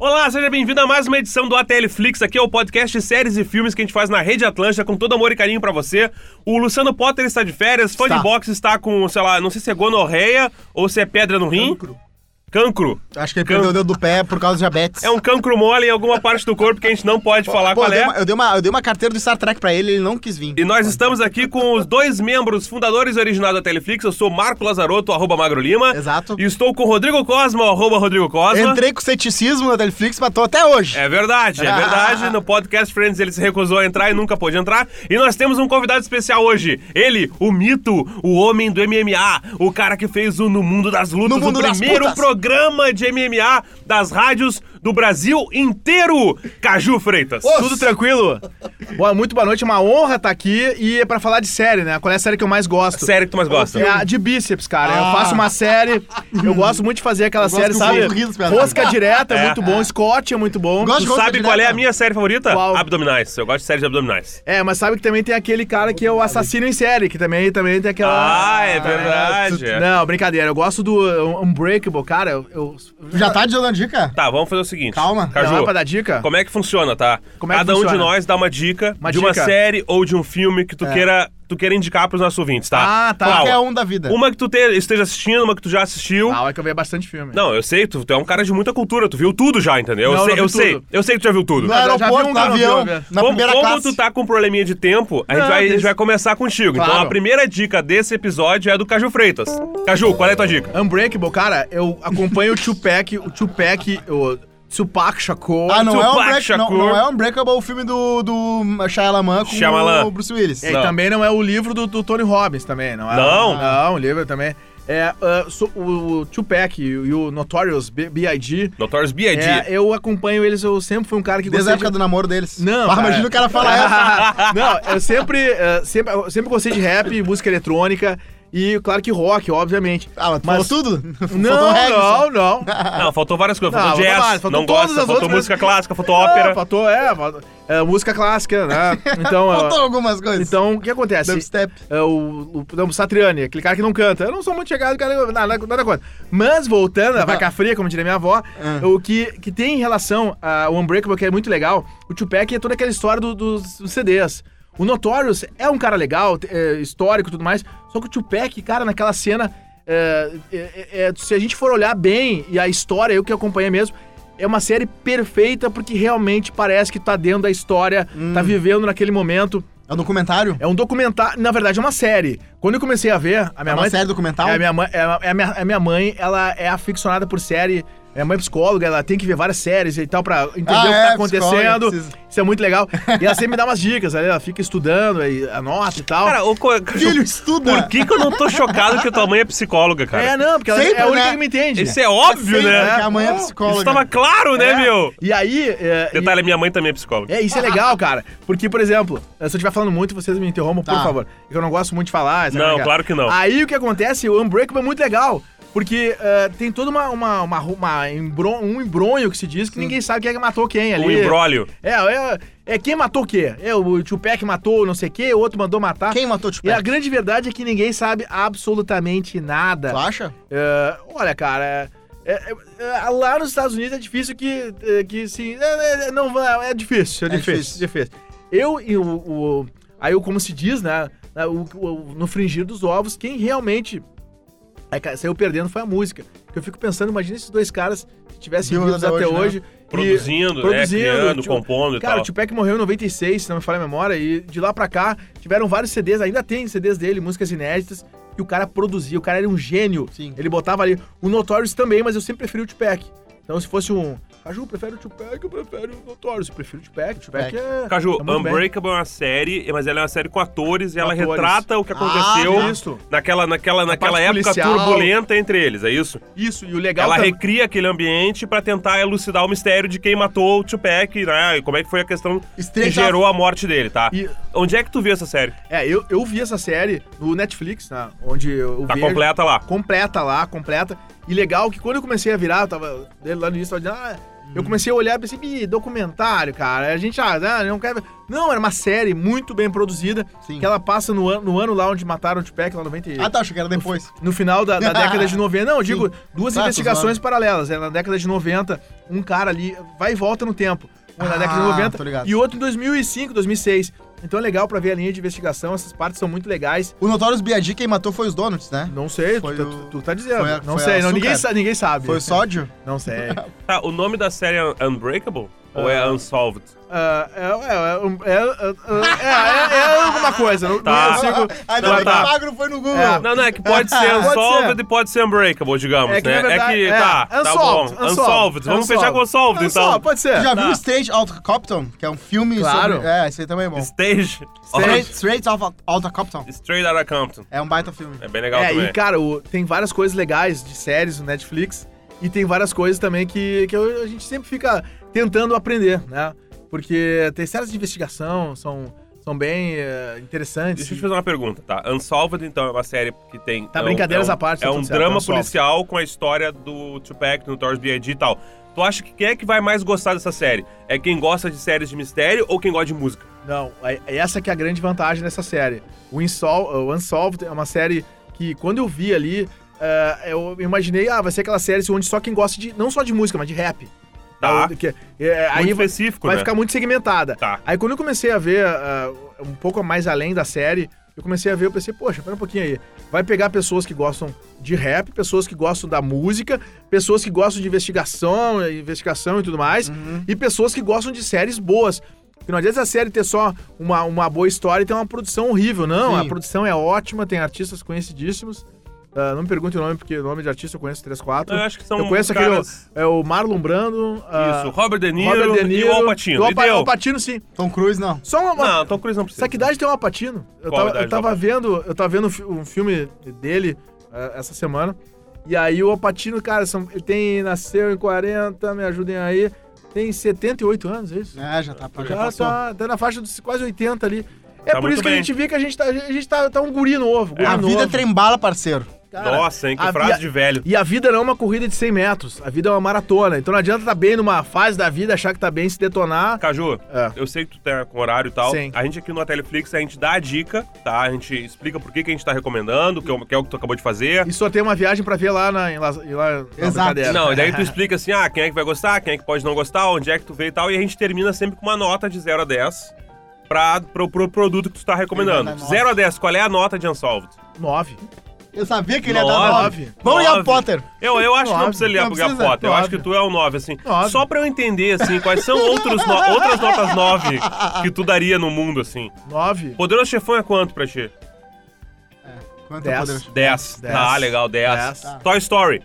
Olá, seja bem-vindo a mais uma edição do ATL Flix. Aqui é o podcast de séries e filmes que a gente faz na Rede Atlântica com todo amor e carinho pra você. O Luciano Potter está de férias, fã de boxe está com, sei lá, não sei se é gonorreia ou se é pedra no rim. Cancro. Acho que ele perdeu o dedo do pé por causa do diabetes. É um cancro mole em alguma parte do corpo que a gente não pode falar qual é. Eu dei uma carteira do Star Trek pra ele não quis vir. E nós estamos aqui com os dois membros fundadores e originais da Teleflix. Eu sou Marco Lazarotto, @MagroLima. Exato. E estou com o Rodrigo Cosma, @Rodrigo Cosma. Entrei com ceticismo na Teleflix, mas tô até hoje. É verdade. No Podcast Friends ele se recusou a entrar e nunca pôde entrar. E nós temos um convidado especial hoje. Ele, o mito, o homem do MMA, o cara que fez o No Mundo das Lutas, o primeiro programa de MMA das rádios do Brasil inteiro. Caju Freitas. Tudo tranquilo? Muito boa noite, uma honra estar aqui e é pra falar de série, né? Qual é a série que eu mais gosto? A série que tu mais gosta? É a de bíceps, cara. Eu faço uma série, eu gosto muito de fazer aquela série, sabe? Rosca direta é muito bom, Scott é muito bom. Tu sabe qual é a minha série favorita? Qual? Abdominais. Eu gosto de série de abdominais. É, mas sabe que também tem aquele cara que é o assassino em série, que também tem aquela... Ah, é verdade. Não, brincadeira. Eu gosto do Unbreakable, cara. Já tá dando dica? Tá, vamos fazer o seguinte. Calma. Caju, Não é pra dar dica? como é que funciona, tá? Como é que Cada um funciona? de nós dá uma dica de uma dica. série ou de um filme que tu queira indicar pros nossos ouvintes, tá? Ah, tá. Qual? Qualquer um da vida. Uma que tu esteja assistindo, uma que tu já assistiu. Ah, é que eu vejo bastante filme. Não, eu sei, tu é um cara de muita cultura, tu viu tudo já, entendeu? Não, eu não sei que tu já viu tudo. No já vi aeroporto, um no avião, cara, na Como primeira classe. tu tá com um probleminha de tempo, a gente vai começar contigo. Claro. Então a primeira dica desse episódio é do Caju Freitas. Caju, qual é a tua dica? Unbreakable, cara, eu acompanho o Tupac, o Tupac Shakur. Ah, não Tupac Shakur. não é Unbreakable o filme do Shyamalan com Shyamalan. o Bruce Willis. E Não. também não é o livro do Tony Robbins também, não é? Não? Não, o livro também. É o Tupac e o Notorious B.I.G. Notorious B.I.G. Eu acompanho eles, eu sempre fui um cara que Desde a gostei época do namoro deles. Não, Ah, cara. imagina o cara falar essa. Não, eu sempre gostei de rap, música eletrônica e, claro, que rock, obviamente. Ah, mas falou tudo? Faltou Não, reggae só. não. Não, faltou várias coisas. Não, Faltou jazz, faltou não todas gosta. as Faltou outras. música clássica, faltou ópera. Faltou música clássica, né? Então, Faltou algumas coisas. então, o que acontece? Dubstep. O Satriani, aquele cara que não canta. Eu não sou muito chegado, cara, nada contra. Mas, voltando, a vaca fria, como diria minha avó, o que tem em relação ao Unbreakable, que é muito legal, o Tupac é toda aquela história dos CDs. O Notorious é um cara legal, histórico e tudo mais, só que o Tupac, cara, naquela cena, se a gente for olhar bem, e a história, eu que acompanhei mesmo, é uma série perfeita porque realmente parece que tá dentro da história, tá vivendo naquele momento. É um documentário? É um documentário, na verdade é uma série. Quando eu comecei a ver, a minha mãe... uma série documental? A minha mãe, ela é aficionada por série. Minha mãe é psicóloga, ela tem que ver várias séries e tal pra entender o que tá acontecendo. Isso é muito legal. E ela sempre me dá umas dicas, ela fica estudando, aí anota e tal. Cara, Filho, estuda! por que eu não tô chocado que tua mãe é psicóloga, cara? Não, porque ela Sempre, é a única né? que me entende. Isso é óbvio, Sempre, né? que a mãe é psicóloga. Isso tava claro, né, meu? E aí... Detalhe, minha mãe também é psicóloga. Isso é legal, cara. Porque, por exemplo, se eu estiver falando muito, vocês me interrompam, por favor. Porque eu não gosto muito de falar. sabe, Não, cara? claro que não. Aí o que acontece, o Unbreakable é muito legal. Porque tem todo um embrolho que se diz que ninguém sabe quem é que matou quem ali. Um embrólio. Quem matou o quê? O Tupac matou não sei o quê, o outro mandou matar. Quem matou o E Tupac? a grande verdade é que ninguém sabe absolutamente nada. Tu acha? Olha, cara... lá nos Estados Unidos é difícil que sim... É difícil. Aí, como se diz, né? No fringir dos ovos, quem realmente saiu perdendo foi a música. Porque eu fico pensando, imagina esses dois caras que tivessem vivos até hoje. Produzindo, criando, compondo e tal. Cara, o Tupac morreu em 96, se não me falha a memória, e de lá pra cá tiveram vários CDs, ainda tem CDs dele, músicas inéditas, que o cara produzia, o cara era um gênio. Sim. Ele botava ali o Notorious também, mas eu sempre preferi o Tupac. Então se fosse Caju, prefere o Tupac, eu prefiro o Notorious. Eu prefiro o Tupac. Tupac é... Caju, tá muito bem. Unbreakable é uma série, mas ela é uma série com atores e ela Atores. retrata o que aconteceu isso. naquela parte época policial. turbulenta entre eles, é isso? Isso, e o legal... Ela recria aquele ambiente pra tentar elucidar o mistério de quem matou o Tupac, né? E como é que foi a questão que gerou a morte dele, tá? E- Onde é que tu viu essa série? Eu vi essa série no Netflix, né, onde eu Tá vejo... completa lá. Completa. E legal que quando eu comecei a virar, eu tava lá no início, tava dizendo, Eu comecei a olhar e pensei, documentário, cara. A gente, não quer ver. Não, era uma série muito bem produzida, Sim. que ela passa no ano lá onde mataram o Tupac, lá 90. Ah, tá, achei que era depois. No final da década de 90. Não, eu digo, Sim. duas Tá, investigações tô paralelas. Na década de 90, um cara ali vai e volta no tempo. Um na década de 90 tô ligado. e outro em 2005, 2006. Então é legal pra ver a linha de investigação, essas partes são muito legais. O Notorious B.I.G. quem matou foi os Donuts, né? Não sei, Foi tu tá dizendo. foi Não foi sei, açúcar? ninguém sabe. Foi o sódio? Não sei. Tá, o nome da série é Unbreakable? Ou é Unsolved? É alguma coisa. Não Tá. consigo. Ainda Não, bem que tá. o Magro foi no Google. É. Não, é que pode ser Pode Unsolved ser. e pode ser Unbreakable, digamos, É que, né? na verdade, tá bom. Unsolved. Unsolved. Vamos fechar com Unsolved, então. Só, pode ser. Tu já viu Tá. Straight Outta Compton? Que é um filme Claro. sobre... esse aí também é bom. Stage. Straight Outta Compton. Straight Outta Compton. É um baita filme. É bem legal também. E cara, tem várias coisas legais de séries no Netflix e tem várias coisas também que a gente sempre fica tentando aprender, né? Porque tem séries de investigação, são bem interessantes. Deixa eu te fazer uma pergunta, tá? Unsolved, então, é uma série que tem... Tá, brincadeiras à parte, É tá um tudo certo, drama Unsolved. policial com a história do Tupac, do Notorious B.I.G. e tal. Tu acha que quem é que vai mais gostar dessa série? É quem gosta de séries de mistério ou quem gosta de música? Não, essa que é a grande vantagem dessa série. O Unsolved é uma série que, quando eu vi ali, eu imaginei, vai ser aquela série onde só quem gosta de, não só de música, mas de rap. Tá. Aí específico, vai né? ficar muito segmentada. Tá. Aí quando eu comecei a ver um pouco mais além da série, eu pensei, poxa, pera um pouquinho aí. Vai pegar pessoas que gostam de rap, pessoas que gostam da música, pessoas que gostam de investigação e tudo mais, e pessoas que gostam de séries boas. Porque não adianta a série ter só uma boa história e ter uma produção horrível. Não, Sim. a produção é ótima, tem artistas conhecidíssimos. Não me pergunte o nome, porque o nome de artista eu conheço 3, 4. Eu acho que são Eu conheço caras... o Marlon Brando. Isso, Robert De Niro e o Al Pacino. E deu. O Al Pacino, sim. Tom Cruise, não. Só uma... Não, Tom Cruise não precisa. Essa que idade tem o Al Pacino? Eu Qual tava, idade eu tava do Al vendo um filme dele essa semana. E aí o Al Pacino, cara, ele nasceu em 40, me ajudem aí. Tem 78 anos, é isso? Já tá. Já Já passou. tá na faixa dos quase 80 ali. É Tá por isso muito que a bem. gente vê que a gente tá um guri novo. A vida é trembala, parceiro. Cara, Nossa, hein, que frase de velho. E a vida não é uma corrida de 100 metros. A vida é uma maratona. Então não adianta tá bem numa fase da vida, achar que tá bem, se detonar. Caju, eu sei que tu tá com horário e tal. Sim. A gente aqui no Teleflix, a gente dá a dica, tá? A gente explica por que a gente tá recomendando, que é o que tu acabou de fazer. E só tem uma viagem pra ver lá na Exato. brincadeira. Não, e daí tu explica assim, quem é que vai gostar, quem é que pode não gostar, onde é que tu veio e tal, e a gente termina sempre com uma nota de 0 a 10 pro produto que tu tá recomendando. Ele vai dar 0 a 10, qual é a nota de Unsolved? 9. Eu sabia que ele ia dar 9. 9. Vamos ligar pro 9. Potter. Eu acho que não 9. precisa ligar Não pro Gary precisa. Potter. Eu 9. acho que tu é um 9, assim. 9. Só pra eu entender, assim, quais são outras notas 9 que tu daria no mundo, assim. 9. Poderoso Chefão é quanto pra ti? Quanto 10. é o poder? 10. 10. Tá, legal, 10. 10. Toy Story,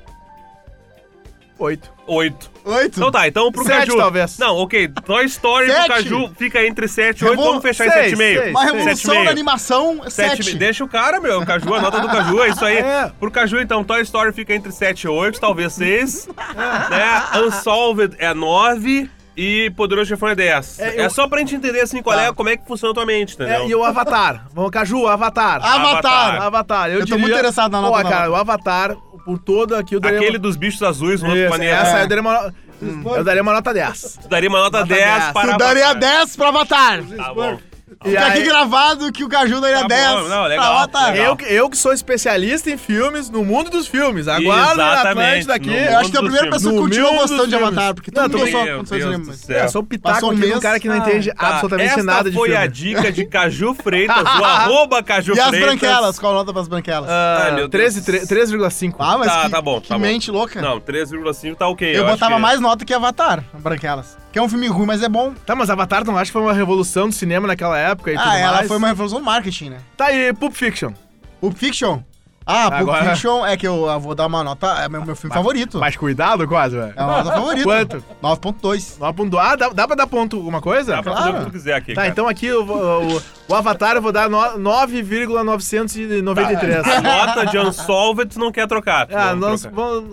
8. 8. 8. Então tá, então pro 7 Caju... talvez. Não, ok, Toy Story 7. pro Caju fica entre 7 e 8, vamos fechar em 6, 7,5. Uma revolução 7,5. na animação, 7. 7. Deixa o cara, meu. O Caju, a nota do Caju, é isso aí. É. Pro Caju, então, Toy Story fica entre 7 e 8, talvez 6. Né? Unsolved é 9 e Poderoso Chefão é 10. É só pra gente entender, assim, como é que funciona a tua mente, entendeu? E o Avatar. Vamos, Caju, Avatar. Avatar. Avatar. Eu tô muito interessado na nota Pô, cara, nova. o Avatar, por todo aqui, eu daria... Aquele dos bichos azuis, um outro Isso, maneiro. essa É. eu daria uma nota 10. Tu daria uma nota 10 para Tu daria Avatar. 10 pra Avatar. Tá bom. Fica aqui gravado que o Caju daria Tá 10 bom, não, legal, pra Avatar. legal. Eu que sou especialista em filmes, no mundo dos filmes. Aguardo na Exatamente, Atlântida aqui. no Eu acho que é a mundo primeira dos pessoa que filmes. continua No mundo gostando de dos Avatar, filmes. porque Não, todo mundo também- só Meu quando só Deus cinema. do céu. Eu sou o pitaco Passou um aqui de um mês. cara que não entende absolutamente Esta nada de foi filme. a dica de Caju Freitas, o arroba Caju E as Freitas. branquelas? Qual a nota pras branquelas? Ai, meu Deus. 3,5. Ah, mas tá bom, que tá bom. mente louca. Não, 3,5 tá ok. Eu acho botava que- mais nota que Avatar, branquelas. Que é um filme ruim, mas é bom. Tá, mas Avatar não acho que foi uma revolução do cinema naquela época e tudo Ela mais? foi uma revolução do marketing, né? Tá aí, Pulp Fiction. Pulp Fiction. Pulp Agora- Fiction é que eu vou dar uma nota, é meu filme favorito. Mais cuidado quase, velho. É uma nota favorita. Quanto? 9.2. 9.2. Dá pra dar ponto alguma coisa? Dá pra fazer o que tu quiser aqui, Tá, cara. então aqui o Avatar eu vou dar 9,993. A nota de Unsolved tu não quer trocar. tu Ah, não nós troca. vamos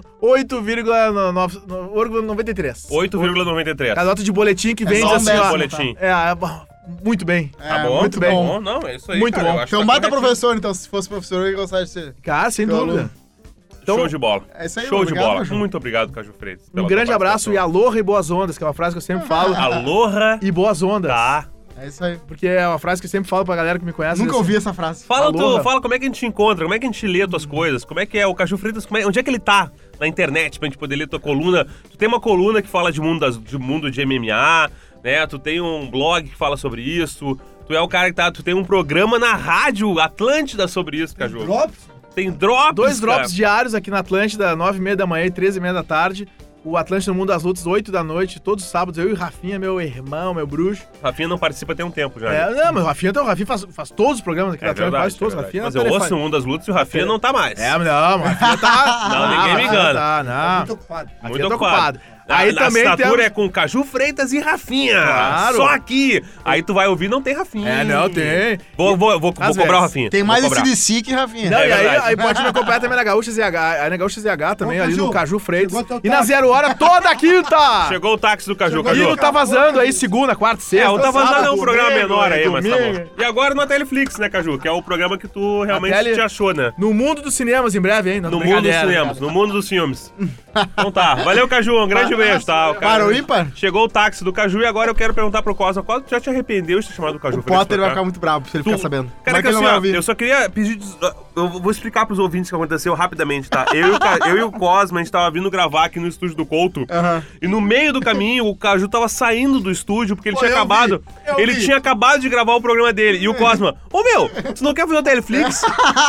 8,93. 8,93. A nota de boletim que vem só diz um assim, 10, ó. boletim. Muito bem. Tá bom, muito bem. bom. Não, é isso aí, Muito cara, bom. eu acho Você é um que baita corretinho. professor, então, se fosse professor, eu ia gostar de ser. Cara, sem Teu dúvida. aluno. Então, show de bola. É isso aí, Show de obrigado, bola. Caju. Muito obrigado, Caju Freitas. Um grande abraço e aloha e boas ondas, que é uma frase que eu sempre falo. Aloha. E boas ondas. Tá. É isso aí. Porque é uma frase que eu sempre falo pra galera que me conhece. Nunca assim, ouvi essa frase. Fala como é que a gente te encontra, como é que a gente lê tuas coisas, como é que é o Caju Freitas, onde é que ele tá na internet pra gente poder ler tua coluna. Tu tem uma coluna que fala de mundo de MMA, né? Tu tem um blog que fala sobre isso. Tu é o cara que tu tem um programa na rádio Atlântida sobre isso, Caju. Tem drops? 2 drops cara. diários aqui na Atlântida, 9h30 da manhã e 13h30 da tarde. O Atlântida no Mundo das Lutas, 8 da noite, todos os sábados. Eu e o Rafinha, meu irmão, meu bruxo. Rafinha não participa tem um tempo já. Não, mas o Rafinha faz todos os programas aqui na Atlântida, faz todos. Rafinha Mas eu ouço o Mundo das Lutas e o Rafinha não tá mais. Não, o Rafinha tá... Não, ninguém me engana. Tá, não. Muito ocupado. Muito ocupado. Aí a também assinatura temos... é com Caju Freitas e Rafinha. Claro. Só aqui. Aí tu vai ouvir, não tem Rafinha. Não tem. Vou cobrar o Rafinha. Tem mais Vou cobrar. esse que Rafinha. Não, É e aí, verdade. aí pode me acompanhar também na Gaúcha ZH. Aí na Gaúcha ZH também, Ô, ali Caju, no Caju Freitas. chegou teu E na táxi. 0 Hora toda quinta! Chegou o táxi do Caju, E Caju. não tá vazando aí segunda, quarta, sexta. O Tá Vazando é um sábado, programa domingo, menor aí, mas tá domingo. bom. E agora no Teleflix, né, Caju? Que é o programa que tu realmente te achou, né? No mundo dos cinemas, em breve, hein? No mundo dos cinemas, no mundo dos filmes. Então tá, valeu, Caju, um grande beijo, tá? O cara- Para o ímpar? Chegou o táxi do Caju e agora eu quero perguntar pro Cosma. Cosma, tu já te arrependeu de ter chamado o Caju? O Potter vai ficar muito bravo se ele ficar sabendo. Cara, Como é que ele não assim, vai ó, ouvir? eu só queria pedir... Eu vou explicar pros ouvintes o que aconteceu rapidamente, tá? Eu e o Cosma, a gente tava vindo gravar aqui no estúdio do Couto. Aham. E no meio do caminho, o Caju tava saindo do estúdio porque ele Pô, tinha eu acabado. vi, eu Ele vi. tinha acabado de gravar o programa dele. E o Cosma, meu, tu não quer fazer o Teleflix?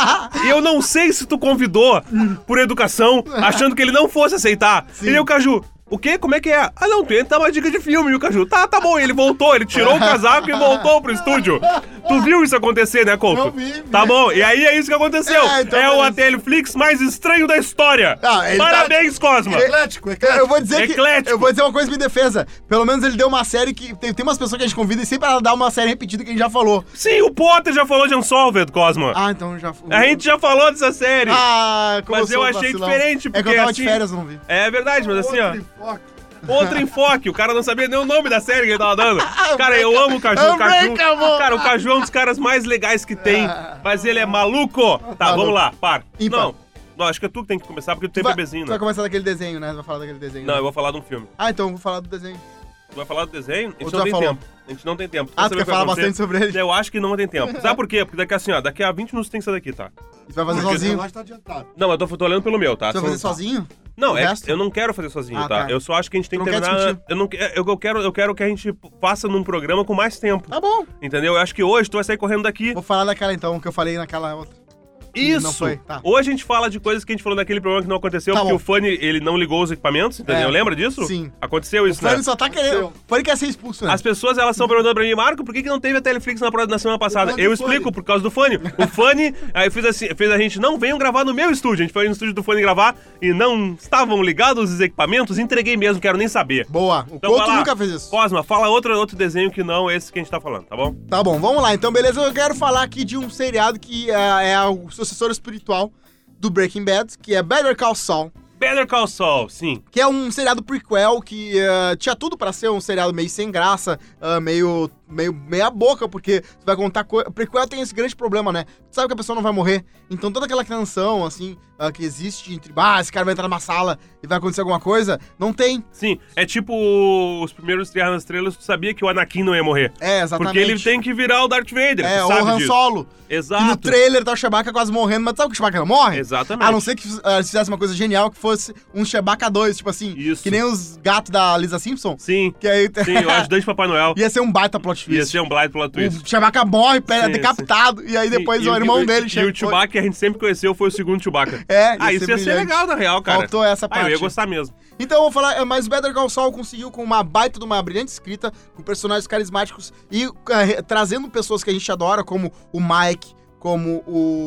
E eu não sei se tu convidou por educação, achando que ele não fosse aceitar. Sim. E o Caju, o quê? Como é que é? Ah, não, tu entra uma dica de filme. E o Caju, tá bom. E ele voltou, ele tirou o casaco e voltou pro estúdio. Tu viu isso acontecer, né, Couto? Eu vi. Tá bom, e aí é isso que aconteceu. Então É o beleza. Teleflix mais estranho da história. Ah, ele Parabéns, Cosma. Eclético. Eu vou dizer Eclético. Eu vou dizer uma coisa em minha defesa. Pelo menos ele deu uma série que... Tem umas pessoas que a gente convida e sempre ela dá uma série repetida que a gente já falou. Sim, o Potter já falou de Unsolved, Cosma. Ah, então já... A gente já falou dessa série. Ah, como Mas eu sou achei vacilão. diferente, É que eu porque tava assim- de férias, eu não vi. É verdade, mas assim, ó. Outro enfoque. O cara não sabia nem o nome da série que ele tava dando. Cara, eu amo o Caju. O Caju, Unbreakable. cara, o Caju é um dos caras mais legais que tem. Mas ele é maluco. Tá, vamos lá, para. Ímpar. Não, acho que é tu que tem que começar, porque tu tem Tu vai, bebezinho, tu vai né? começar daquele desenho, né? Tu vai falar daquele desenho. Não, né? eu vou falar de um filme. Ah, então eu vou falar do desenho. Tu vai falar do desenho? A Ou gente tu não já tem falou? tempo. A gente não tem tempo. Ah, tu saber quer o que vai falar acontecer? bastante sobre ele? Eu acho que não tem tempo. Sabe por quê? Porque daqui a 20 minutos tem que sair daqui, tá? Tu vai fazer Porque sozinho. tá adiantado. Não, eu tô olhando pelo meu, tá? Tu vai fazer sozinho? Não, O é, resto? eu não quero fazer sozinho, Ah, tá? tá. Eu só acho que a gente tem que Tu não quer terminar. discutir? Eu, não, eu quero que a gente faça num programa com mais tempo. Tá bom. Entendeu? Eu acho que hoje tu vai sair correndo daqui. Vou falar daquela então, que eu falei naquela outra. Isso! Não foi, tá. Hoje a gente fala de coisas que a gente falou naquele programa que não aconteceu, Tá porque bom. o Fanny, ele não ligou os equipamentos, entendeu? É. Lembra disso? Sim. Aconteceu isso, O né? Fanny só tá querendo. O Fanny quer ser expulso, né? As pessoas, elas estão perguntando pra mim, Marco, por que não teve a Teleflix na semana passada? causa Eu do explico, Fanny. por causa do Fanny. O Fanny, aí fez a gente, não venham gravar no meu estúdio. A gente foi no estúdio do Fanny gravar e não estavam ligados os equipamentos, entreguei mesmo, quero nem saber. Boa. O Então Couto vai lá. nunca fez isso. Cosma, fala outro desenho que não esse que a gente tá falando, tá bom? Tá bom, vamos lá. Então, beleza. Eu quero falar aqui de um seriado que é o sucessor espiritual do Breaking Bad, que é Better Call Saul. Better Call Saul, sim. Que é um seriado prequel que tinha tudo pra ser um seriado meio sem graça, meio meia boca, porque tu vai contar coisa. Prequel tem esse grande problema, né? Tu sabe que a pessoa não vai morrer. Então toda aquela tensão, assim, que existe entre, esse cara vai entrar numa sala e vai acontecer alguma coisa, não tem. Sim, é tipo os primeiros Guerra nas Estrelas, tu sabia que o Anakin não ia morrer. É, exatamente. Porque ele tem que virar o Darth Vader, É, tu ou sabe o Han disso. Solo. Exato. E no trailer tá o Chewbacca quase morrendo, mas sabe que o Chewbacca não morre? Exatamente. A não ser que fizesse uma coisa genial, que fosse um Chewbacca 2, tipo assim. Isso. Que nem os gatos da Lisa Simpson. Sim, Que aí sim, o ajudante de Papai Noel. ia ser um baita plot twist. Ia ser um blind plot twist. O Chewbacca morre, Sim, decapitado, e aí depois Sim, o irmão dele chega. E o Chewbacca que a gente sempre conheceu foi o segundo Chewbacca. É, Ah, isso ia ser brilhante. legal, na real, cara. Faltou essa parte. Ah, eu ia gostar mesmo. Então eu vou falar, mas Better Call Saul conseguiu com uma baita de uma brilhante escrita, com personagens carismáticos e trazendo pessoas que a gente adora, como o Mike, como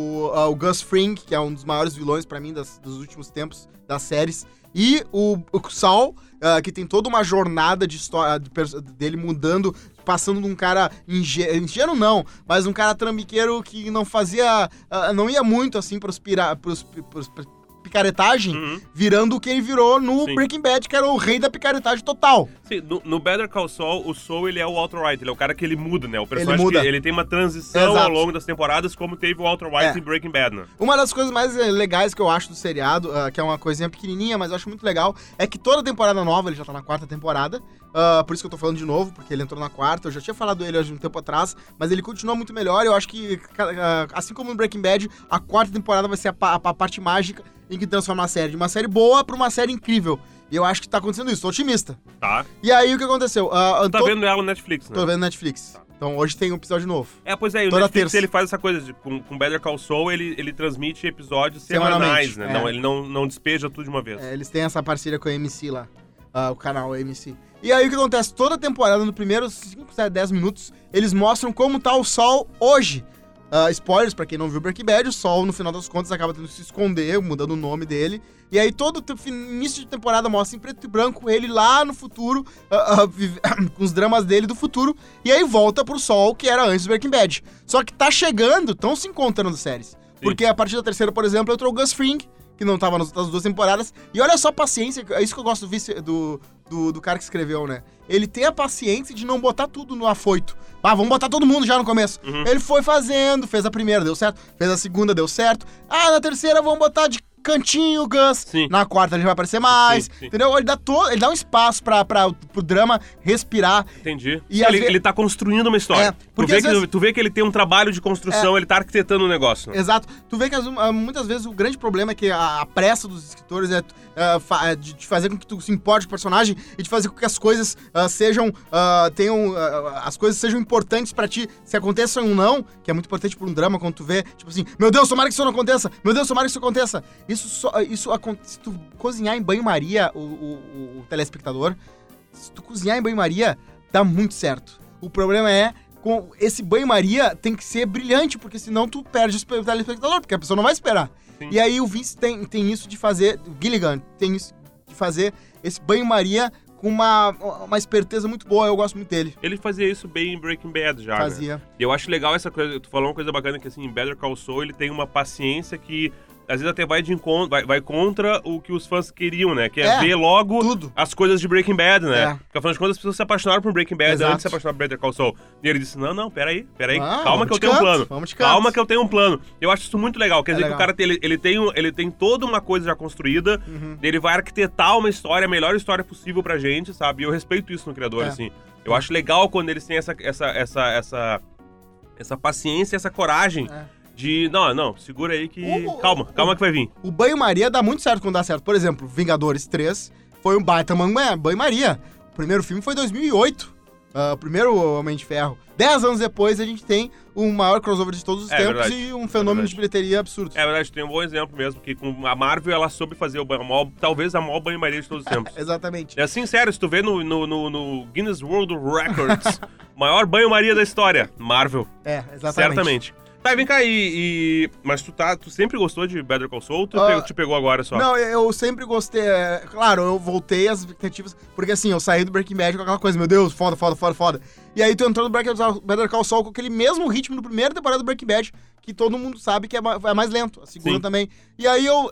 o Gus Fring, que é um dos maiores vilões pra mim dos últimos tempos das séries, e o Saul, que tem toda uma jornada de história dele mudando, passando de um cara ingênuo não, mas um cara trambiqueiro que não fazia, não ia muito assim pros picaretagem, virando o que ele virou no Breaking Bad, que era o rei da picaretagem total. Sim, no Better Call Saul, o Saul, ele é o Walter White, ele é o cara que ele muda, né? O personagem que ele tem uma transição ao longo das temporadas, como teve o Walter White em Breaking Bad, né? Uma das coisas mais legais que eu acho do seriado, que é uma coisinha pequenininha, mas eu acho muito legal, é que toda temporada nova, ele já tá na 4ª temporada, por isso que eu tô falando de novo, porque ele entrou na 4ª, eu já tinha falado dele há um tempo atrás, mas ele continua muito melhor, eu acho que, assim como no Breaking Bad, a 4ª temporada vai ser a parte mágica em que transforma a série de uma série boa pra uma série incrível. E eu acho que tá acontecendo isso, tô otimista. Tá. E aí, o que aconteceu? Tá vendo ela no Netflix, né? Tô vendo no Netflix. Tá. Então, hoje tem um episódio novo. Pois é, e o Netflix, ele faz essa coisa, com Better Call Saul, ele transmite episódios semanais, né? Não, ele não despeja tudo de uma vez. Eles têm essa parceria com a AMC lá, o canal AMC. E aí, o que acontece? Toda temporada, no primeiro 5, 10 minutos, eles mostram como tá o Sol hoje. Spoilers, pra quem não viu Breaking Bad, o Sol, no final das contas, acaba tendo que se esconder, mudando o nome dele. E aí, todo início de temporada mostra em preto e branco ele lá no futuro, com os dramas dele do futuro. E aí volta pro Sol, que era antes do Breaking Bad. Só que tá chegando, estão se encontrando as séries. Sim. Porque a partir da 3ª, por exemplo, entrou o Gus Fring, que não tava nas outras 2 temporadas. E olha só a paciência, é isso que eu gosto do cara que escreveu, né? Ele tem a paciência de não botar tudo no afoito. Vamos botar todo mundo já no começo. Ele foi fazendo, fez a primeira, deu certo. Fez a segunda, deu certo. Na terceira, vamos botar de cantinho o Gus. Sim. Na 4ª ele vai aparecer mais. Sim. Entendeu? Ele dá um espaço pro drama respirar. Entendi. E ele tá construindo uma história. Tu vê que ele tem um trabalho de construção, ele tá arquitetando um negócio. Né? Exato. Tu vê que muitas vezes o grande problema é que a pressa dos escritores é de fazer com que tu se importe com o personagem e de fazer com que as coisas as coisas sejam importantes pra ti, se aconteçam ou não, que é muito importante pra um drama, quando tu vê, tipo assim, meu Deus, tomara que isso não aconteça, meu Deus, tomara que isso aconteça. Se tu cozinhar em banho-maria o telespectador, se tu cozinhar em banho-maria, dá muito certo. O problema é, com esse banho-maria tem que ser brilhante, porque senão tu perde o telespectador, porque a pessoa não vai esperar. Sim. E aí o Vince tem isso de fazer, o Gilligan tem isso de fazer esse banho-maria com uma esperteza muito boa, eu gosto muito dele. Ele fazia isso bem em Breaking Bad já, Fazia. Né? E eu acho legal essa coisa, tu falou uma coisa bacana, que assim, em Better Call Saul ele tem uma paciência que às vezes até vai contra o que os fãs queriam, né? Que é ver logo tudo. As coisas de Breaking Bad, né? Porque afinal de contas as pessoas se apaixonaram por Breaking Bad antes de se apaixonar por Better Call Saul. E ele disse, não, peraí, calma que eu tenho um plano. Calma que eu tenho um plano. Eu acho isso muito legal, quer dizer que o cara ele tem toda uma coisa já construída, ele vai arquitetar uma história, a melhor história possível pra gente, sabe? E eu respeito isso no criador, assim. Eu acho legal quando eles têm essa paciência, essa coragem de, não, segura aí que... Calma que vai vir. O banho-maria dá muito certo quando dá certo. Por exemplo, Vingadores 3 foi um baita banho-maria. O primeiro filme foi em 2008. O primeiro Homem de Ferro. 10 anos depois, a gente tem o maior crossover de todos os tempos verdade. E um fenômeno de bilheteria absurdo. É verdade, tem um bom exemplo mesmo, que com a Marvel, ela soube fazer talvez a maior banho-maria de todos os tempos. Exatamente. É assim, sério, se tu vê no Guinness World Records, maior banho-maria da história, Marvel. Exatamente. Certamente. Tá, vem cá, mas tu sempre gostou de Better Call Saul ou tu te pegou agora só? Não, eu sempre gostei. Claro, eu voltei às expectativas, porque assim, eu saí do Breaking Bad com aquela coisa, meu Deus, foda. E aí tu entrou no Better Call Saul com aquele mesmo ritmo do primeira temporada do Breaking Bad, que todo mundo sabe que é mais lento, a segunda também. E aí eu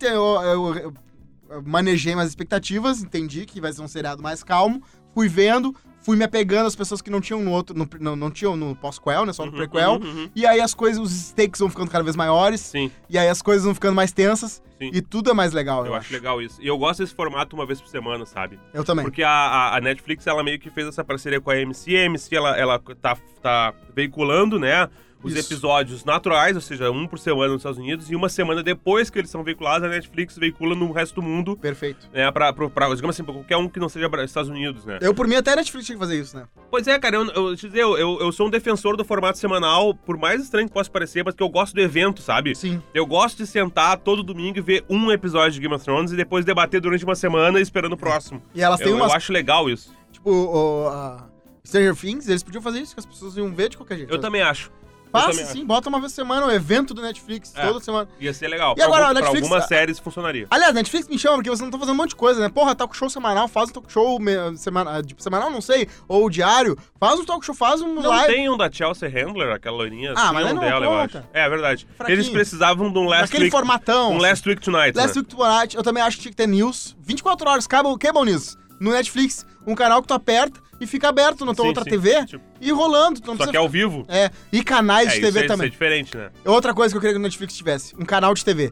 manejei minhas expectativas, entendi que vai ser um seriado mais calmo, fui vendo, fui me apegando às pessoas que não tinham não tinham no pós-quel, né, só no prequel, e aí os stakes vão ficando cada vez maiores, e aí as coisas vão ficando mais tensas, e tudo é mais legal, eu acho legal isso. E eu gosto desse formato uma vez por semana, sabe? Eu também. Porque a Netflix, ela meio que fez essa parceria com a AMC, ela tá veiculando, né, os episódios naturais, ou seja, um por semana nos Estados Unidos, e uma semana depois que eles são veiculados, a Netflix veicula no resto do mundo. Perfeito. Né, pra digamos assim, pra qualquer um que não seja Estados Unidos, né? Por mim, até a Netflix tinha que fazer isso, né? Pois é, cara, eu sou um defensor do formato semanal, por mais estranho que possa parecer, mas que eu gosto do evento, sabe? Sim. Eu gosto de sentar todo domingo e ver um episódio de Game of Thrones e depois debater durante uma semana esperando o próximo. E elas têm eu acho legal isso. Tipo, Stranger Things, eles podiam fazer isso, que as pessoas iam ver de qualquer jeito. Eu também acho. Faça sim, bota uma vez por semana, um evento do Netflix, toda semana. Ia ser legal. E agora, Netflix, pra algumas séries funcionaria. Aliás, Netflix me chama, porque vocês não estão fazendo um monte de coisa, né? Porra, talk show semanal, faz um talk show semanal, não sei, ou diário, faz um talk show, faz um não live. Tem um da Chelsea Handler, aquela loirinha, mas um dela, eu acho. É verdade. Fraquinho. Eles precisavam de um Last Aquele Week... formatão. Um Last Week Tonight, Last Week Tonight, eu também acho que tinha que ter news. 24 horas, cable news. No Netflix, um canal que tu aperta e fica aberto na tua outra TV e rolando. Tu não Só que ao vivo. E canais de TV também. Isso é diferente, né? Outra coisa que eu queria que o Netflix tivesse, um canal de TV.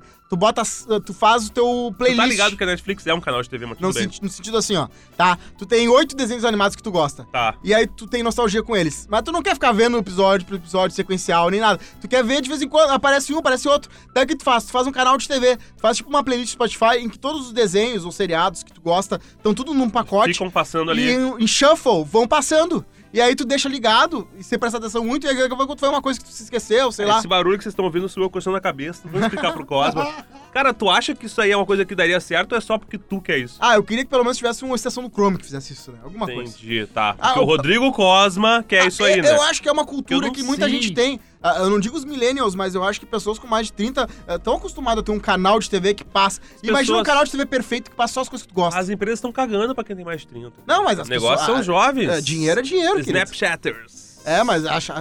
Tu faz o teu playlist. Tu tá ligado que a Netflix é um canal de TV, mas tudo bem. No sentido assim, ó, tá? Tu tem 8 desenhos animados que tu gosta. Tá. E aí tu tem nostalgia com eles. Mas tu não quer ficar vendo episódio por episódio, sequencial, nem nada. Tu quer ver de vez em quando, aparece um, aparece outro. Daí o que tu faz? Tu faz um canal de TV. Tu faz tipo uma playlist Spotify em que todos os desenhos ou seriados que tu gosta estão tudo num pacote. Ficam passando ali. E em shuffle, vão passando. E aí tu deixa ligado, e você presta atenção muito, e aí quando foi uma coisa que tu se esqueceu, sei lá. Esse barulho que vocês estão ouvindo sou eu coçando a cabeça, vou explicar pro Cosma. Cara, tu acha que isso aí é uma coisa que daria certo ou é só porque tu quer isso? Eu queria que pelo menos tivesse uma estação do Chrome que fizesse isso, né? Alguma coisa. Entendi, tá. Porque o Rodrigo Cosma quer isso aí, né? Eu acho que é uma cultura que muita gente tem. Eu não digo os millennials, mas eu acho que pessoas com mais de 30 estão acostumadas a ter um canal de TV que passa. Imagina um canal de TV perfeito que passa só as coisas que tu gosta. As empresas estão cagando pra quem tem mais de 30. Não, mas as negócios são jovens. Dinheiro é dinheiro, Snapchatters. Mas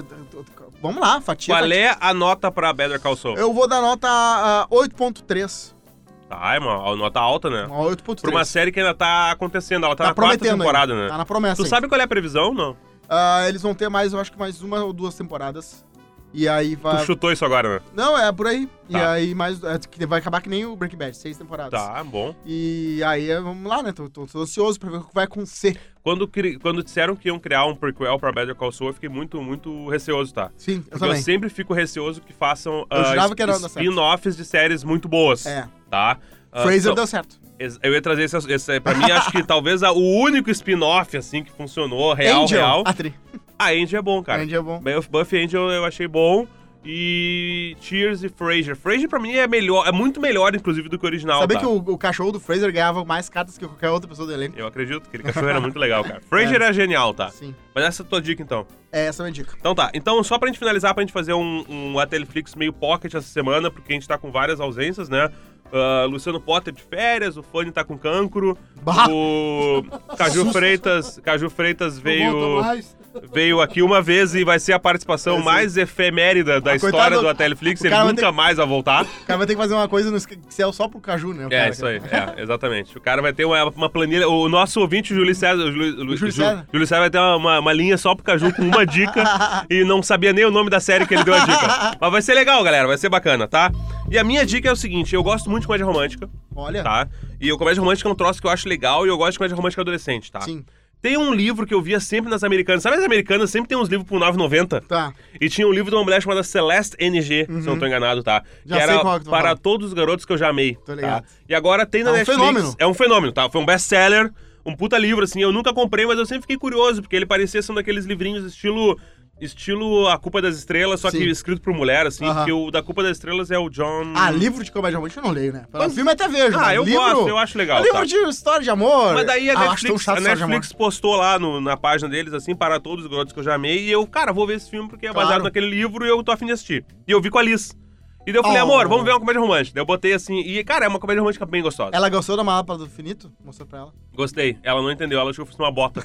vamos lá, fatia. Qual é a nota pra Better Call Saul? Eu vou dar nota 8.3. Tá, é uma nota alta, né? Uma 8.3. Pra uma série que ainda tá acontecendo. Ela tá na quarta temporada, ainda. Né? Tá na promessa. Tu sabe qual é a previsão, não? Eles vão ter eu acho que mais uma ou duas temporadas. E aí vai... Tu chutou isso agora, né? Não, é por aí. Tá. E aí que vai acabar que nem o Breaking Bad, 6 temporadas. Tá, bom. E aí, vamos lá, né? Tô ansioso pra ver o que vai acontecer. Quando disseram que iam criar um prequel pra Better Call Saul, eu fiquei muito, muito receoso, tá? Sim, eu também. Eu sempre fico receoso que façam spin-offs de séries muito boas. Tá? Fraser deu certo. Eu ia trazer esse pra mim, acho que talvez o único spin-off, assim, que funcionou, real. A Angel é bom, cara. Angel é bom. Buffy e Angel eu achei bom. E Cheers e Frasier. Frasier pra mim é melhor, é muito melhor, inclusive, do que o original. Sabia que o cachorro do Fraser ganhava mais cartas que qualquer outra pessoa do elenco? Eu acredito, aquele cachorro era muito legal, cara. Frasier é genial, tá? Sim. Mas essa é a tua dica, então. Essa é a minha dica. Então tá. Então, só pra gente finalizar, pra gente fazer um Ateliflix meio pocket essa semana, porque a gente tá com várias ausências, né? Luciano Potter de férias, o Fanny tá com cancro, o Caju Freitas veio aqui uma vez e vai ser a participação mais efemérida da história do Ateliflix, ele nunca mais vai voltar. O cara vai ter que fazer uma coisa no Excel só pro Caju, né? Isso aí, exatamente. O cara vai ter uma planilha, o nosso ouvinte, o Júlio César vai ter uma linha só pro Caju com uma dica e não sabia nem o nome da série que ele deu a dica. Mas vai ser legal, galera, vai ser bacana, tá? E a minha dica é o seguinte, eu gosto muito de comédia romântica. Olha. Tá? E a comédia romântica é um troço que eu acho legal e eu gosto de comédia romântica adolescente, tá? Sim. Tem um livro que eu via sempre nas americanas. Sabe as americanas sempre tem uns livros por R$9,90? Tá. E tinha um livro de uma mulher chamada Celeste NG, se eu não tô enganado, tá? Já que sei era qual que tu Para fala. Todos os Garotos que eu já amei. Tô ligado. Tá? E agora tem na Netflix. Fenômeno. É um fenômeno, tá? Foi um best-seller, um puta livro, assim. Eu nunca comprei, mas eu sempre fiquei curioso, porque ele parecia ser um daqueles livrinhos estilo A Culpa das Estrelas, só que escrito por mulher, assim, porque o da Culpa das Estrelas é o John... livro de comédia romântica eu não leio, né? O filme até vejo, eu gosto, eu acho legal, livro de história de amor... Mas daí a Netflix postou lá na página deles, assim, Para Todos os Garotos que eu já amei, e eu, cara, vou ver esse filme porque é baseado naquele livro e eu tô a fim de assistir. E eu vi com a Liz. E daí eu falei, amor, vamos ver uma comédia romântica. Daí eu botei assim, e cara, é uma comédia romântica bem gostosa. Ela gostou da Mapa do Infinito? Mostrou pra ela? Gostei. Ela não entendeu, ela achou que fosse uma bota.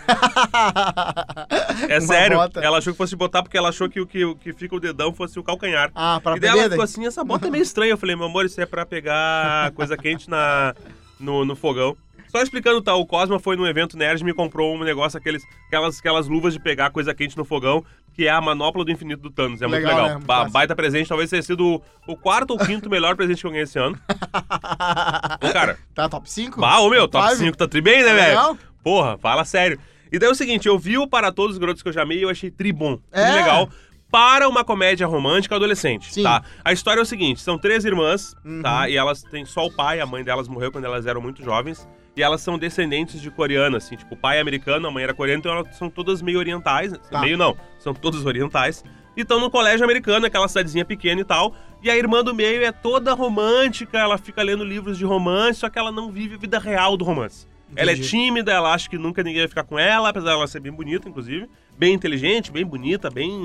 É sério, bota. Ela achou que fosse botar porque ela achou que o que fica o dedão fosse o calcanhar. Pra e daí ela ficou assim, essa bota é meio estranha. Eu falei, meu amor, isso é pra pegar coisa quente no fogão. Só explicando, tá, o Cosma foi num evento nerd e me comprou um negócio, aquelas luvas de pegar coisa quente no fogão, que é a manopla do infinito do Thanos. É muito legal. Né? Baita presente, talvez tenha sido o quarto ou quinto melhor presente que eu ganhei esse ano. Ô, cara. Tá top 5? Top 5 tá tri bem, né, velho? Legal. Porra, fala sério. E daí é o seguinte, eu vi o Para Todos os Garotos que eu já amei e eu achei tri bom. Tri legal. Para uma comédia romântica adolescente, tá? A história é o seguinte, são 3 irmãs, tá? E elas têm só o pai, a mãe delas morreu quando elas eram muito jovens. E elas são descendentes de coreanas, assim, tipo, o pai é americano, a mãe era coreana, então elas são todas meio orientais. Meio não, são todas orientais. E estão no colégio americano, aquela cidadezinha pequena e tal. E a irmã do meio é toda romântica, ela fica lendo livros de romance, só que ela não vive a vida real do romance. Entendi. Ela é tímida, ela acha que nunca ninguém vai ficar com ela, apesar dela ser bem bonita, inclusive. Bem inteligente, bem bonita, bem...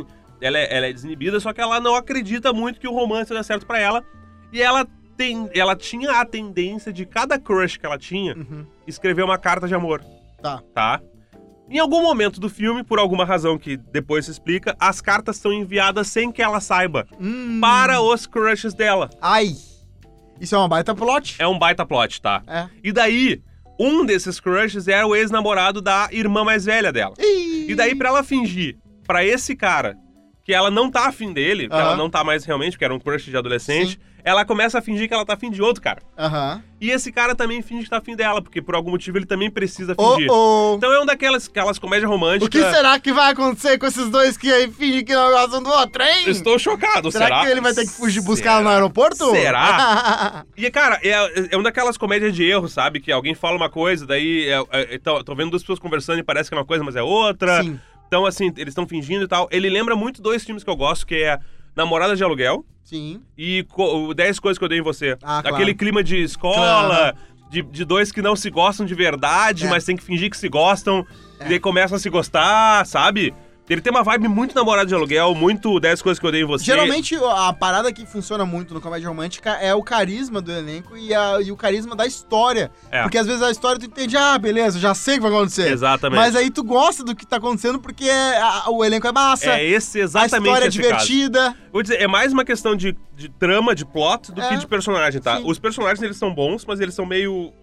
ela é desinibida, só que ela não acredita muito que o romance dê certo pra ela. E ela tinha a tendência de cada crush que ela tinha escrever uma carta de amor. Tá? Em algum momento do filme, por alguma razão que depois se explica, as cartas são enviadas sem que ela saiba para os crushes dela. Ai! Isso é uma baita plot? É um baita plot, tá? É. E daí, um desses crushes era o ex-namorado da irmã mais velha dela. E daí, pra ela fingir pra esse cara que ela não tá afim dele, que ela não tá mais realmente, porque era um crush de adolescente, ela começa a fingir que ela tá afim de outro cara. E esse cara também finge que tá afim dela, porque por algum motivo ele também precisa fingir. Então é um daquelas comédias românticas. O que será que vai acontecer com esses dois que aí fingem que não gostam do outro, hein? Estou chocado, será? Será que ele vai ter que fugir buscar ela no aeroporto? Será? E, cara, é uma daquelas comédias de erro, sabe? Que alguém fala uma coisa, daí tô vendo duas pessoas conversando e parece que é uma coisa, mas é outra. Sim. Então, assim, eles estão fingindo e tal. Ele lembra muito dois filmes que eu gosto, que é Namorada de Aluguel. Sim. E 10 Coisas que Eu Dei em Você. Claro. Aquele clima de escola, de dois que não se gostam de verdade, mas tem que fingir que se gostam. E daí começam a se gostar, sabe? Ele tem uma vibe muito Namorada de Aluguel, muito 10 Coisas que Eu Dei em Você. Geralmente, a parada que funciona muito no comédia romântica é o carisma do elenco e o carisma da história. Porque às vezes a história tu entende, beleza, já sei o que vai acontecer. Exatamente. Mas aí tu gosta do que tá acontecendo porque o elenco é massa. É exatamente a história é esse divertida. Caso. Vou dizer, é mais uma questão de trama, de plot, do que de personagem, tá? Sim. Os personagens, eles são bons, mas eles são meio...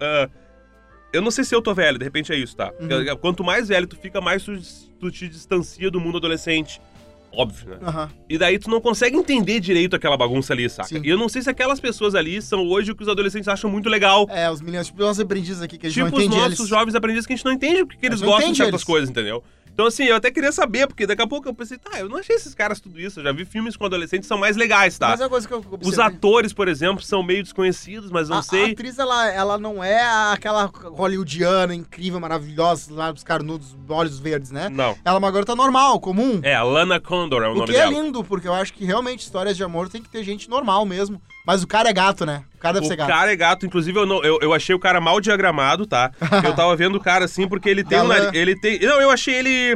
eu não sei se eu tô velho, de repente é isso, tá? Quanto mais velho tu fica, mais tu te distancia do mundo adolescente. Óbvio, né? E daí tu não consegue entender direito aquela bagunça ali, saca? Sim. E eu não sei se aquelas pessoas ali são hoje o que os adolescentes acham muito legal. Os meninos, tipo os nossos aprendizes aqui, que a gente Tipo não entende os nossos jovens aprendizes que a gente não entende porque eles gostam de certas coisas, entendeu? Então, assim, eu até queria saber, porque daqui a pouco eu pensei, eu não achei esses caras tudo isso. Eu já vi filmes com adolescentes que são mais legais, tá? Mas é uma coisa que eu observei. Os atores, por exemplo, são meio desconhecidos, mas não sei. A atriz, ela não é aquela hollywoodiana, incrível, maravilhosa, lá dos carnudos, olhos verdes, né? Não. Ela é uma garota normal, comum. A Lana Condor é o nome O que dela. é lindo, porque eu acho que realmente histórias de amor tem que ter gente normal mesmo. Mas o cara é gato, né? O cara deve ser gato. O cara é gato, inclusive eu achei o cara mal diagramado, tá? Eu tava vendo o cara assim, porque ele tem Não, eu achei ele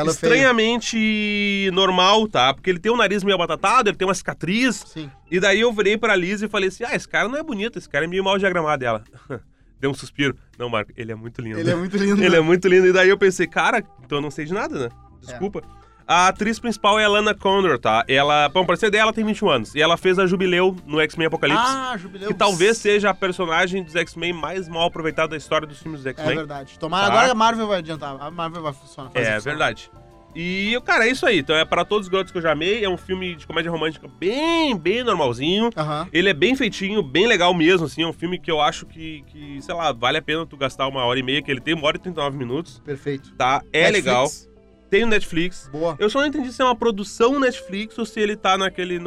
estranhamente normal, tá? Porque ele tem um nariz meio abatatado, ele tem uma cicatriz. Sim. E daí eu virei pra Liz e falei assim, esse cara não é bonito, esse cara é meio mal diagramado. Ela deu um suspiro. Não, Marco, ele é muito lindo. Ele é muito lindo. Ele é muito lindo. E daí eu pensei, cara, então eu não sei de nada, né? Desculpa. A atriz principal é a Lana Condor, tá? Ela, pra parecer dela, ela tem 21 anos. E ela fez a Jubileu no X-Men Apocalipse. Jubileu. Que talvez seja a personagem dos X-Men mais mal aproveitada da história dos filmes dos X-Men. É verdade. Tomara, agora a Marvel vai adiantar. A Marvel vai funcionar. Verdade. E, cara, é isso aí. Então é Para Todos os Garotos que Eu Já Amei. É um filme de comédia romântica bem normalzinho. Ele é bem feitinho, bem legal mesmo, assim. É um filme que eu acho que, sei lá, vale a pena tu gastar 1h30, que ele tem 1h e 39 minutos. Perfeito. Tá? É legal. Tem no Netflix. Boa. Eu só não entendi se é uma produção Netflix ou se ele tá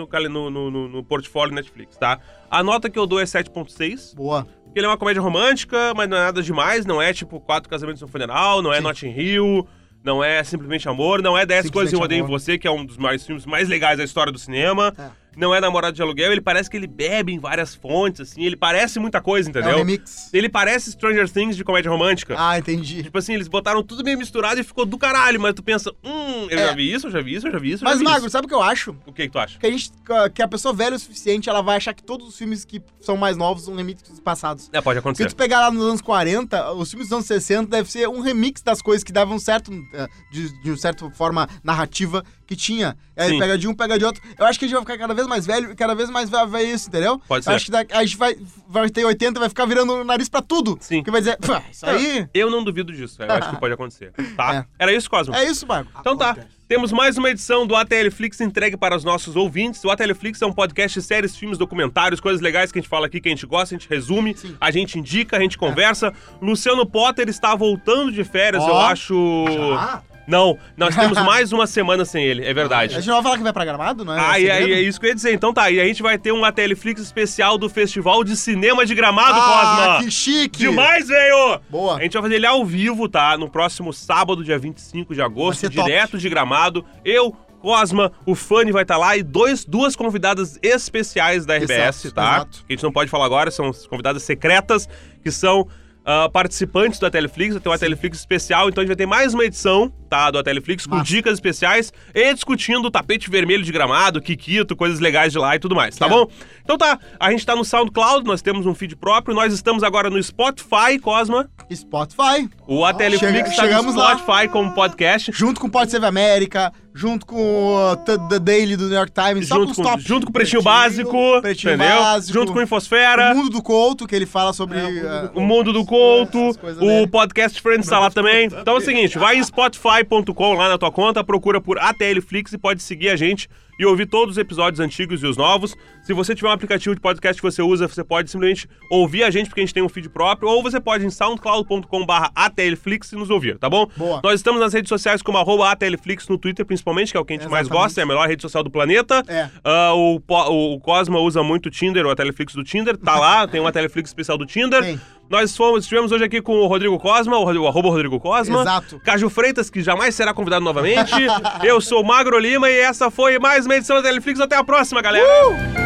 no portfólio Netflix, tá? A nota que eu dou é 7.6. Boa. Porque ele é uma comédia romântica, mas não é nada demais. Não é tipo 4 Casamentos no Funeral, não é Notting Hill, não é Simplesmente Amor, não é 10 Coisas que Eu Odeio em Você, que é um dos filmes mais legais da história do cinema. Não é Namorado de Aluguel, ele parece que ele bebe em várias fontes, assim, ele parece muita coisa, entendeu? É um remix. Ele parece Stranger Things de comédia romântica. Entendi. Tipo assim, eles botaram tudo meio misturado e ficou do caralho, mas tu pensa, já vi isso. Mas, Magro, sabe o que eu acho? O que tu acha? Que a pessoa velha o suficiente, ela vai achar que todos os filmes que são mais novos são remixes dos passados. Pode acontecer. Se tu pegar lá nos anos 40, os filmes dos anos 60 deve ser um remix das coisas que davam certo, de uma certa forma narrativa que tinha. Aí pega de um, pega de outro. Eu acho que a gente vai ficar cada vez mais velho e cada vez mais vai ver isso, entendeu? Pode ser. Eu acho que a gente vai ter 80 e vai ficar virando o nariz pra tudo. Sim. Que vai dizer, isso aí... Eu não duvido disso, eu acho que pode acontecer, tá? Era isso, Cosmo? É isso, Marco. Então tá. Temos mais uma edição do ATLflix entregue para os nossos ouvintes. O ATLflix é um podcast de séries, filmes, documentários, coisas legais que a gente fala aqui, que a gente gosta, a gente resume, a gente indica, a gente conversa. Luciano Potter está voltando de férias, eu acho... Já? Não, nós temos mais uma semana sem ele, é verdade. A gente não vai falar que vai pra Gramado, não é? É isso que eu ia dizer. Então tá, e a gente vai ter um ATLflix especial do Festival de Cinema de Gramado, Cosma. Que chique! Demais, velho! Boa. A gente vai fazer ele ao vivo, tá? No próximo sábado, dia 25 de agosto, direto de Gramado. Eu, Cosma, o Fanny vai estar lá e duas convidadas especiais da RBS, tá? Exato. Que a gente não pode falar agora, são convidadas secretas, que são participantes do Ateleflix, vai ter um Ateleflix especial, então a gente vai ter mais uma edição, tá, do Ateleflix, com dicas especiais e discutindo o tapete vermelho de Gramado, Kikito, coisas legais de lá e tudo mais, tá bom? Então tá, a gente tá no SoundCloud, nós temos um feed próprio, nós estamos agora no Spotify, Cosma. Spotify. O Ateleflix tá no Spotify como podcast. Junto com o Pode Ser América, junto com o The Daily do New York Times, junto com o Pretinho Básico, entendeu? Básico, junto com o Infosfera. O Mundo do Couto, que ele fala sobre... o Mundo do Couto, o Podcast Friends tá lá também. Então é o seguinte, vai em spotify.com lá na tua conta, procura por Ateleflix e pode seguir a gente e ouvir todos os episódios antigos e os novos. Se você tiver um aplicativo de podcast que você usa, você pode simplesmente ouvir a gente, porque a gente tem um feed próprio, ou você pode ir em soundcloud.com/Ateleflix e nos ouvir, tá bom? Boa. Nós estamos nas redes sociais como @Ateleflix no Twitter, principalmente, que é o que a gente mais gosta, é a melhor rede social do planeta. O Cosma usa muito o Tinder, o Ateleflix do Tinder, tá lá, tem um Ateleflix especial do Tinder. Tem. Nós estivemos hoje aqui com o Rodrigo Cosma, o @Rodrigo Cosma. Exato. Caju Freitas, que jamais será convidado novamente. Eu sou o Magro Lima e essa foi mais uma edição da Ateleflix. Até a próxima, galera!